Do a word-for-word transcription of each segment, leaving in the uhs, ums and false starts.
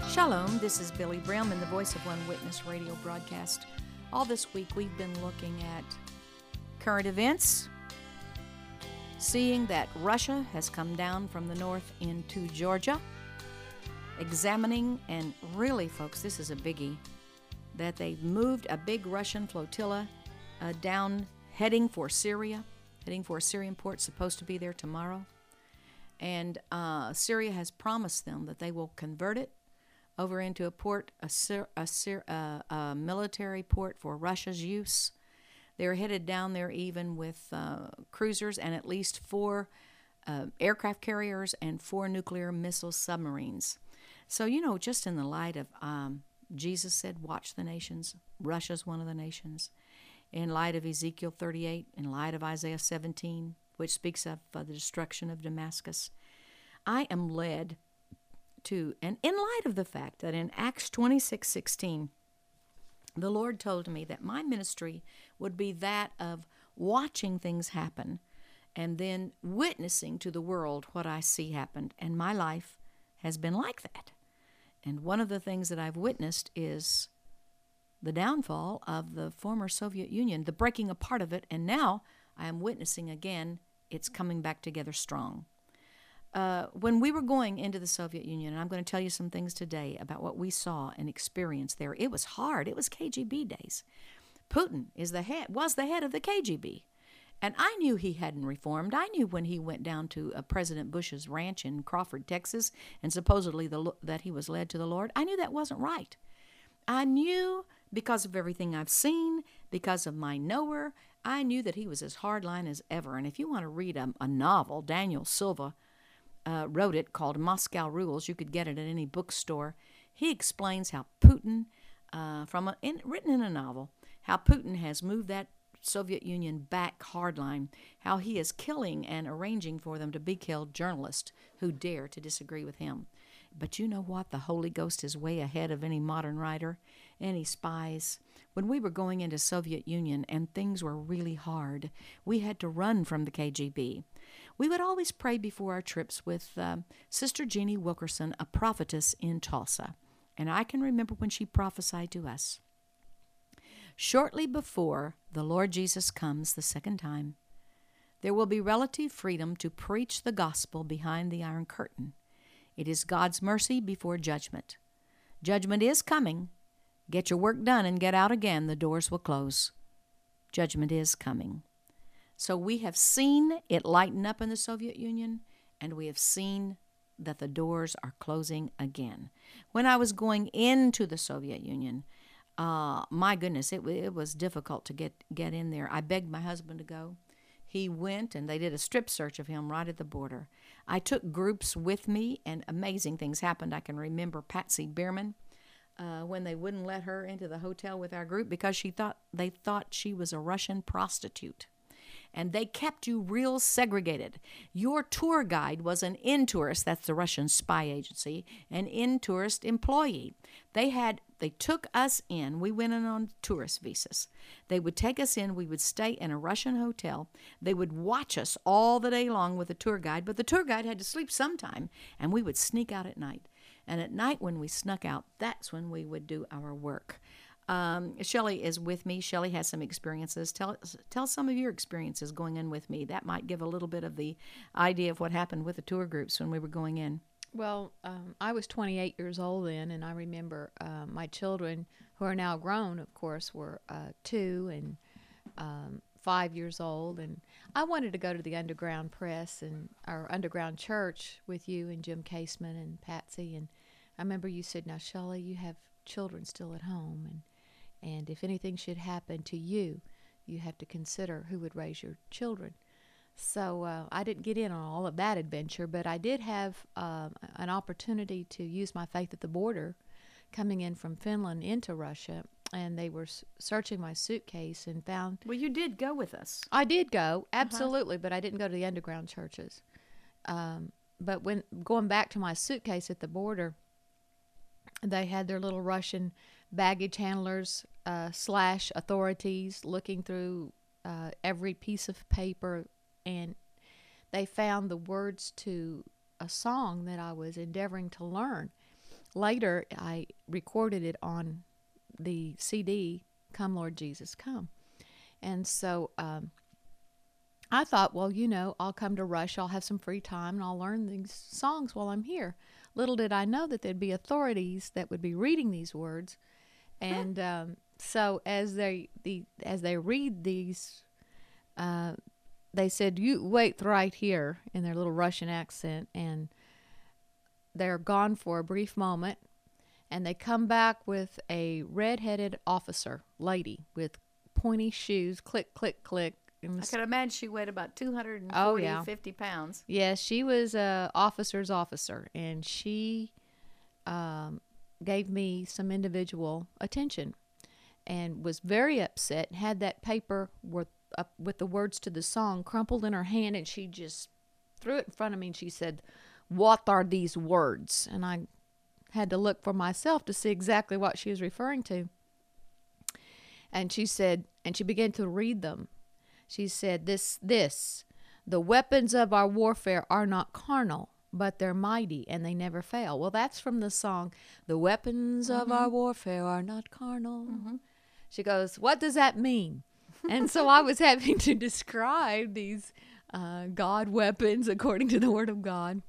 Shalom, this is Billy Brim in the Voice of One Witness radio broadcast. All this week we've been looking at current events, seeing that Russia has come down from the north into Georgia, examining, and really, folks, this is a biggie, that they've moved a big Russian flotilla uh, down, heading for Syria, heading for a Syrian port supposed to be there tomorrow. And uh, Syria has promised them that they will convert it over into a port, a, a, a, a military port for Russia's use. They're headed down there even with uh, cruisers and at least four uh, aircraft carriers and four nuclear missile submarines. So, you know, just in the light of um, Jesus said, watch the nations, Russia's one of the nations. In light of Ezekiel thirty-eight, in light of Isaiah seventeen, which speaks of uh, the destruction of Damascus, I am led to, and in light of the fact that in Acts twenty-six sixteen, the Lord told me that my ministry would be that of watching things happen and then witnessing to the world what I see happened. And my life has been like that. And one of the things that I've witnessed is the downfall of the former Soviet Union, the breaking apart of it, and now I am witnessing again it's coming back together strong. Uh, when we were going into the Soviet Union, and I'm going to tell you some things today about what we saw and experienced there, it was hard. It was K G B days. Putin is the head, was the head of the K G B. And I knew he hadn't reformed. I knew when he went down to uh, President Bush's ranch in Crawford, Texas, and supposedly the, that he was led to the Lord, I knew that wasn't right. I knew because of everything I've seen, because of my knower, I knew that he was as hardline as ever. And if you want to read a, a novel, Daniel Silva uh, wrote it, called Moscow Rules. You could get it at any bookstore. He explains how Putin, uh, from a, in, written in a novel, how Putin has moved that Soviet Union back hardline, how he is killing and arranging for them to be killed journalists who dare to disagree with him. But you know what? The Holy Ghost is way ahead of any modern writer, any spies. When we were going into Soviet Union and things were really hard, we had to run from the K G B. We would always pray before our trips with uh, Sister Jeannie Wilkerson, a prophetess in Tulsa. And I can remember when she prophesied to us. Shortly before the Lord Jesus comes the second time, there will be relative freedom to preach the gospel behind the Iron Curtain. It is God's mercy before judgment. Judgment is coming. Get your work done and get out again. The doors will close. Judgment is coming. So we have seen it lighten up in the Soviet Union, and we have seen that the doors are closing again. When I was going into the Soviet Union, uh, my goodness, it, it was difficult to get, get in there. I begged my husband to go. He went, and they did a strip search of him right at the border. I took groups with me, and amazing things happened. I can remember Patsy Bierman, uh, when they wouldn't let her into the hotel with our group because she thought they thought she was a Russian prostitute. And they kept you real segregated. Your tour guide was an in-tourist, that's the Russian spy agency, an in-tourist employee. They had, they took us in. We went in on tourist visas. They would take us in. We would stay in a Russian hotel. They would watch us all the day long with a tour guide, but the tour guide had to sleep sometime, and we would sneak out at night. And at night when we snuck out, that's when we would do our work. Um, Shelley is with me. Shelley has some experiences. Tell tell some of your experiences going in with me. That might give a little bit of the idea of what happened with the tour groups when we were going in. Well, um, I was twenty-eight years old then, and I remember uh, my children, who are now grown, of course, were uh, two and um, five years old. And I wanted to go to the Underground Press and our Underground Church with you and Jim Caseman and Patsy. And I remember you said, "Now, Shelley, you have children still at home, and And if anything should happen to you, you have to consider who would raise your children." So uh, I didn't get in on all of that adventure, but I did have uh, an opportunity to use my faith at the border, coming in from Finland into Russia, and they were s- searching my suitcase and found... Well, you did go with us. I did go, absolutely, uh-huh. But I didn't go to the underground churches. Um, but when going back to my suitcase at the border, they had their little Russian baggage handlers uh, slash authorities looking through uh, every piece of paper, and they found the words to a song that I was endeavoring to learn. later I recorded it on the C D, Come Lord Jesus Come. And so um, I thought, well, you know, I'll come to Rush, I'll have some free time, and I'll learn these songs while I'm here. Little did I know that there'd be authorities that would be reading these words. And um, so as they the as they read these, uh, they said, you wait right here, in their little Russian accent, and they're gone for a brief moment, and they come back with a red-headed officer lady with pointy shoes, click, click, click. I can imagine she weighed about two hundred forty, oh, yeah. fifty pounds. Yes, she was a officer's officer, and she um, gave me some individual attention and was very upset, had that paper with, uh, with the words to the song crumpled in her hand, and she just threw it in front of me, and she said, "What are these words?" And I had to look for myself to see exactly what she was referring to. And she said, and she began to read them. She said, this, this, the weapons of our warfare are not carnal, but they're mighty, and they never fail. Well, that's from the song, the weapons mm-hmm. of our warfare are not carnal. Mm-hmm. She goes, what does that mean? And so I was having to describe these uh, God weapons according to the Word of God.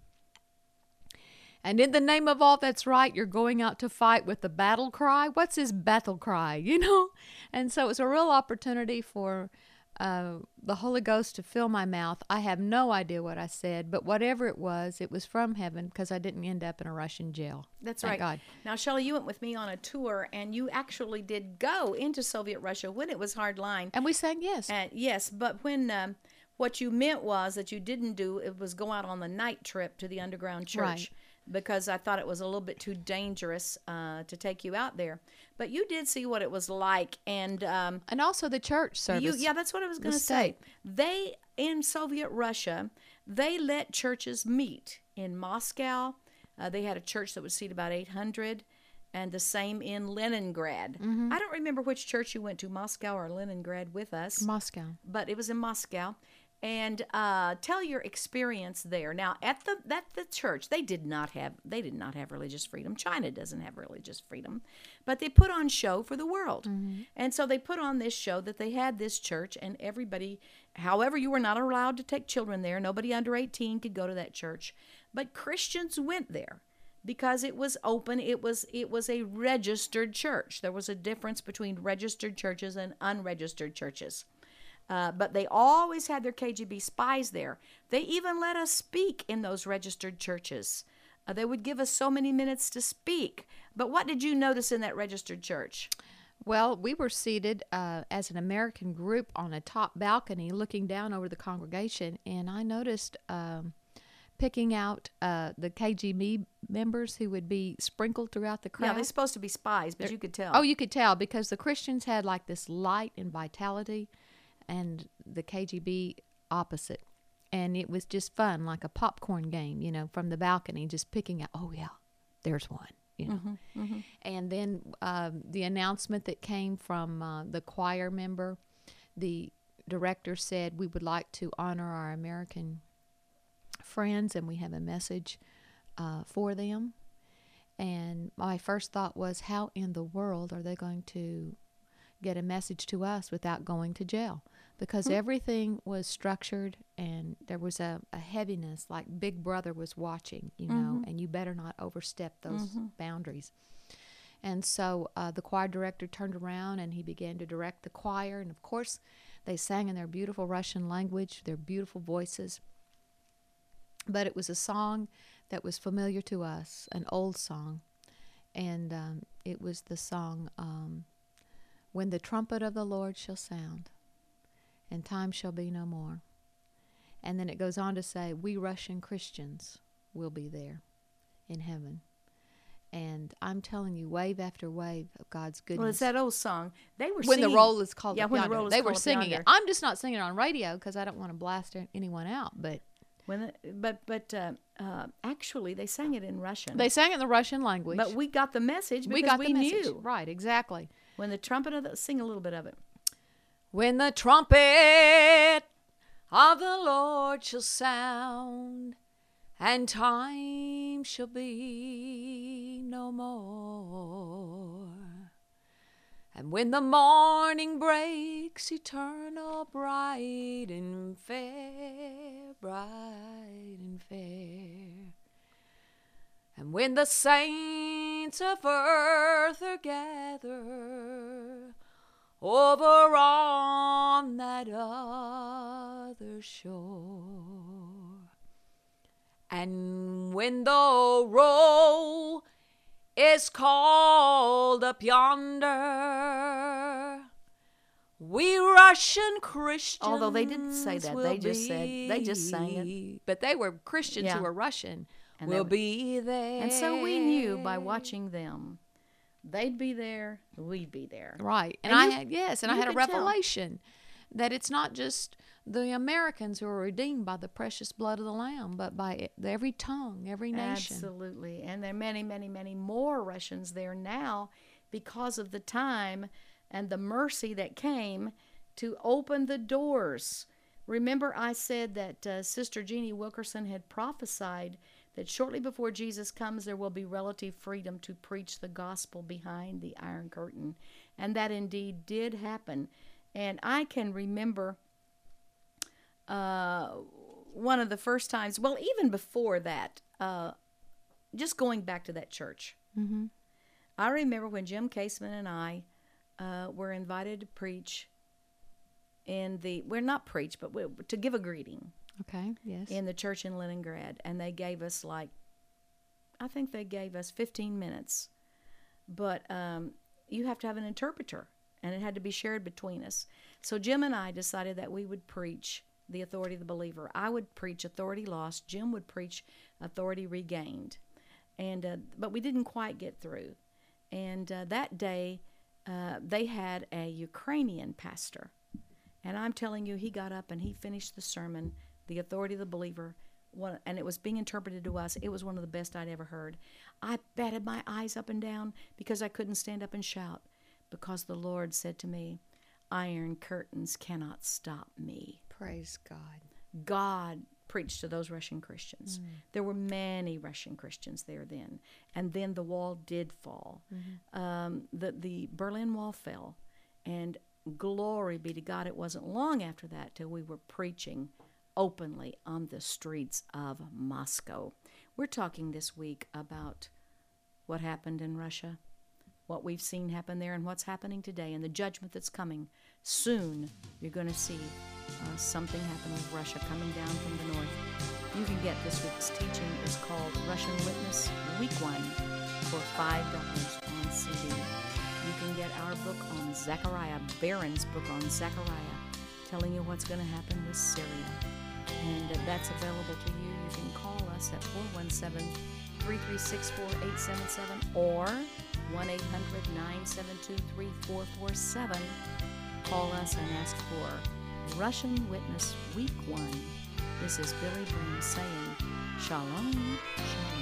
And in the name of all that's right, you're going out to fight with the battle cry. What's his battle cry, you know? And so it's a real opportunity for uh, the Holy Ghost to fill my mouth. I have no idea what I said, but whatever it was, it was from heaven, because I didn't end up in a Russian jail. That's Thank right. God. Now, Shelley, you went with me on a tour, and you actually did go into Soviet Russia when it was hard line. And we sang yes. And yes, but when um, what you meant was that you didn't do, it was go out on the night trip to the underground church. Right. Because I thought it was a little bit too dangerous uh, to take you out there. But you did see what it was like. And um, and also the church service. You, yeah, that's what I was going to say. They, in Soviet Russia, they let churches meet. In Moscow, uh, they had a church that would seat about eight hundred. And the same in Leningrad. Mm-hmm. I don't remember which church you went to, Moscow or Leningrad, with us. Moscow. But it was in Moscow. And uh, tell your experience there. Now, at the at the church, they did not have they did not have religious freedom. China doesn't have religious freedom, but they put on show for the world. Mm-hmm. And so they put on this show that they had this church, and everybody, however, you were not allowed to take children there. Nobody under eighteen could go to that church, but Christians went there because it was open. It was it was a registered church. There was a difference between registered churches and unregistered churches. Uh, but they always had their K G B spies there. They even let us speak in those registered churches. Uh, they would give us so many minutes to speak. But what did you notice in that registered church? Well, we were seated uh, as an American group on a top balcony looking down over the congregation, and I noticed um, picking out uh, the K G B members who would be sprinkled throughout the crowd. Yeah, they're supposed to be spies, but they're, you could tell. Oh, you could tell, because the Christians had like this light and vitality, and the K G B opposite. And it was just fun, like a popcorn game, you know, from the balcony, just picking out, oh, yeah, there's one, you know. Mm-hmm, mm-hmm. And then um, the announcement that came from uh, the choir member, the director said, we would like to honor our American friends, and we have a message uh, for them. And my first thought was, how in the world are they going to get a message to us without going to jail? Because mm-hmm. everything was structured, and there was a, a heaviness, like Big Brother was watching, you know, mm-hmm. and you better not overstep those mm-hmm. boundaries. And so uh, the choir director turned around, and he began to direct the choir. And, of course, they sang in their beautiful Russian language, their beautiful voices. But it was a song that was familiar to us, an old song. And um, it was the song, um, When the Trumpet of the Lord Shall Sound, and Time Shall Be No More. And then it goes on to say, we Russian Christians will be there in heaven. And I'm telling you, wave after wave of God's goodness. Well, it's that old song. They were when singing. the roll is called yeah, up when yonder. the roll is they called were singing yonder. it. I'm just not singing it on radio because I don't want to blast anyone out. But when the, but but uh, uh, actually, they sang it in Russian. They sang it in the Russian language. But we got the message because we, got we the message. knew. Right, exactly. When the trumpet of the, sing a little bit of it. When the trumpet of the Lord shall sound, and time shall be no more. And when the morning breaks, eternal, bright and fair, bright and fair. And when the saints of earth are gathered over on that other shore, and when the roll is called up yonder, we Russian Christians, Although they didn't say that, will they just be, said, they just sang it. But they were Christians Yeah. who were Russian. And We'll they- be there. And so we knew by watching them, they'd be there, we'd be there. Right. And, And I you- had, yes, and I you had a could tell. revelation that it's not just the Americans who are redeemed by the precious blood of the Lamb, but by every tongue, every nation. Absolutely. And there are many, many, many more Russians there now because of the time and the mercy that came to open the doors. Remember, I said that uh, Sister Jeannie Wilkerson had prophesied that shortly before Jesus comes, there will be relative freedom to preach the gospel behind the Iron Curtain. And that indeed did happen. And I can remember uh, one of the first times, well, even before that, uh, just going back to that church. Mm-hmm. I remember when Jim Caseman and I uh, were invited to preach in the, we're not preach, but we, to give a greeting Okay, yes. in the church in Leningrad. And they gave us like, I think they gave us fifteen minutes. But um, you have to have an interpreter, and it had to be shared between us. So Jim and I decided that we would preach the authority of the believer. I would preach authority lost. Jim would preach authority regained. And uh, but we didn't quite get through. And uh, that day, uh, they had a Ukrainian pastor. And I'm telling you, he got up and he finished the sermon, the authority of the believer, one, and it was being interpreted to us. It was one of the best I'd ever heard. I batted my eyes up and down because I couldn't stand up and shout, because the Lord said to me, iron curtains cannot stop me. Praise God. God preached to those Russian Christians. Mm. There were many Russian Christians there then. And then the wall did fall. Mm-hmm. Um, the, the Berlin Wall fell. And glory be to God, it wasn't long after that till we were preaching openly on the streets of Moscow. We're talking this week about what happened in Russia, what we've seen happen there, and what's happening today, and the judgment that's coming. Soon you're going to see uh, something happen with Russia coming down from the north. You can get this week's teaching. It's called Russian Witness Week One for five dollars on C D. You can get our book on Zechariah, Barron's book on Zechariah, telling you what's going to happen with Syria. And uh, that's available to you. You can call us at four one seven, three three six, four eight seven seven or one eight hundred, nine seven two, three four four seven. Call us and ask for Russian Witness Week One. This is Billy Brown saying, Shalom, Shalom.